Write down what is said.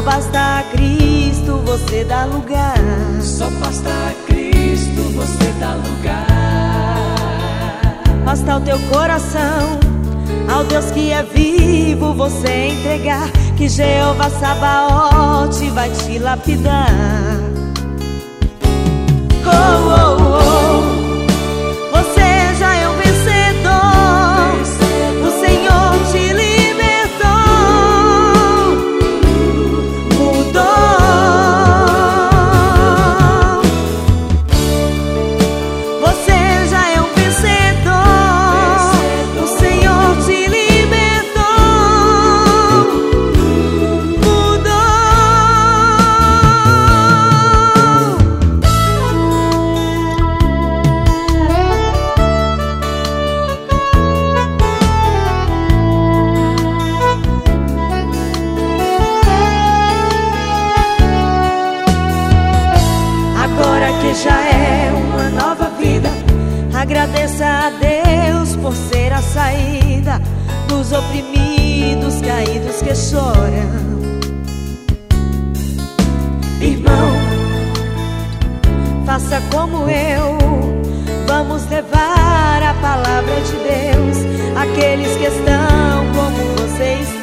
Só basta a Cristo você dá lugar. Só basta a Cristo você dá lugar. Basta o teu coração ao Deus que é vivo você entregar, que Jeová Sabaote vai te lapidar. Oh, oh, oh. Você já é um vencedor. O Senhor te libertou, mudou. Você já é um vencedor. O Senhor te libertou, mudou. Agora que já é uma nova vida, agradeça a Deus por ser a saída dos oprimidos, caídos que choram. Irmão, faça como eu, vamos levar a palavra de Deus àqueles que estão como você está.